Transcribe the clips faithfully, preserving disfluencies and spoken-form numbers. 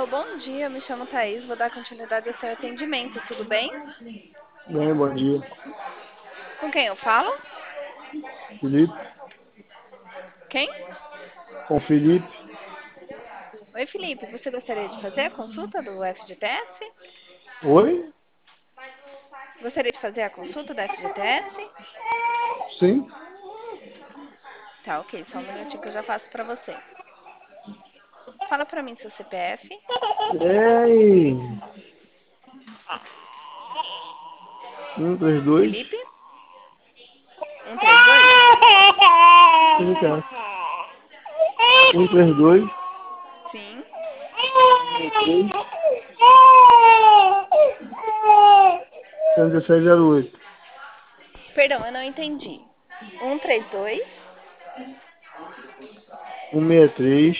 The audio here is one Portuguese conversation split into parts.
bom dia. Me chamo Thaís, vou dar continuidade ao seu atendimento, tudo bem? Bem, bom dia. Com quem eu falo? Felipe? Quem? Com Felipe? Oi, Felipe, você gostaria de fazer a consulta do F G T S? Oi? Gostaria de fazer a consulta da F G T S? Sim? Tá, ok, só um minutinho que eu já faço pra você. Fala pra mim seu C P F. Ei! Um, três, dois. Felipe? um três dois? Sim, cara. Um, três, dois. Sim. Três. cento e dezessete, zero oito. Perdão, eu não entendi. um três dois? um, seis, três.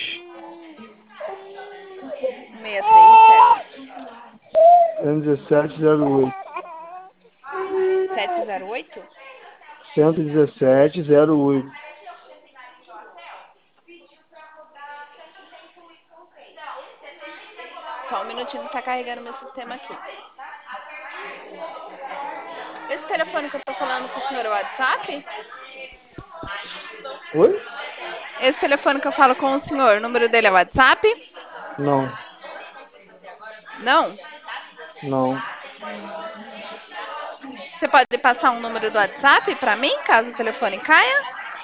um seis três, certo. cento e dezessete, zero oito. sete zero oito? cento e dezessete, zero oito. Só um minutinho que tá carregando meu sistema aqui. Esse telefone que eu tô falando com o senhor é o WhatsApp? Oi? Esse telefone que eu falo com o senhor, o número dele é WhatsApp? Não. Não? Não. Você pode passar um número do WhatsApp para mim, caso o telefone caia?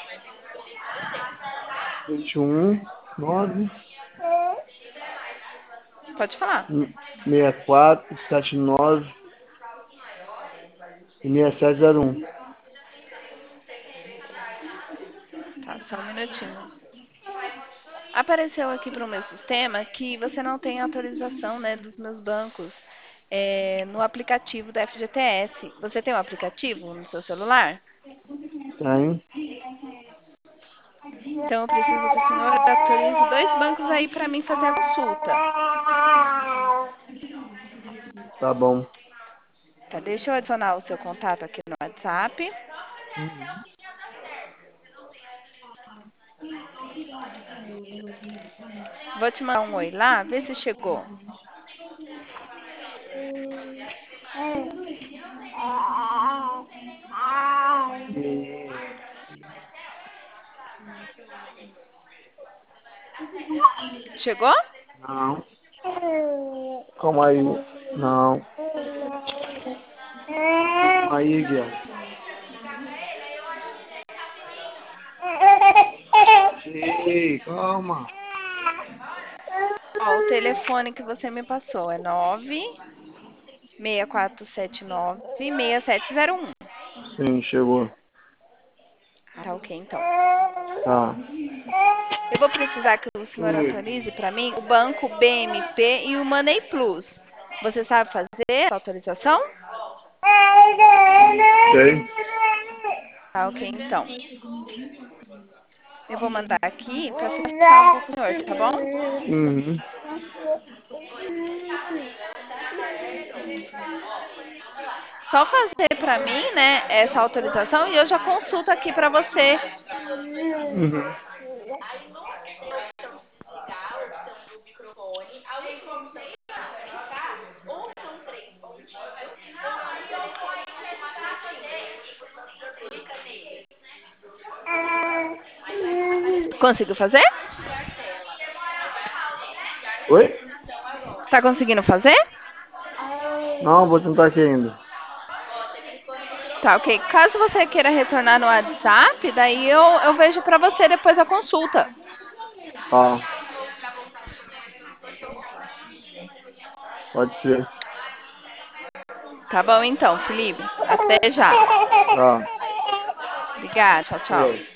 vinte e um, nove, Pode falar. sessenta e quatro, setenta e nove e sessenta e sete, zero um. Tá, só um minutinho. Apareceu aqui para o meu sistema que você não tem autorização, né, dos meus bancos é, no aplicativo da F G T S. Você tem um aplicativo no seu celular? Tem. Então eu preciso que o senhor autorize dois bancos aí para mim fazer a consulta. Tá bom. Tá, deixa eu adicionar o seu contato aqui no WhatsApp. Uhum. Vou te mandar um oi lá, vê se chegou. Chegou? Não. Calma aí. Não. Aí, Guilherme. Ei, calma. Ó, o telefone que você me passou é nove seis quatro sete nove, seis sete zero um. Sim, chegou. Tá, ok, então. Tá. Eu vou precisar que o senhor Oi. autorize para mim o banco B M P e o Money Plus. Você sabe fazer essa autorização? Sei. Tá, ok, então. Eu vou mandar aqui para facilitar um pouco o senhor, tá bom? Uhum. Só fazer para mim, né, essa autorização e eu já consulto aqui para você. Uhum. Conseguiu fazer? Oi? Tá conseguindo fazer? Não, vou tentar aqui ainda. Tá, ok. Caso você queira retornar no WhatsApp, daí eu, eu vejo para você depois a consulta. Tá. Pode ser. Tá bom então, Felipe. Até já. Tá. Obrigada. Tchau, tchau. Oi.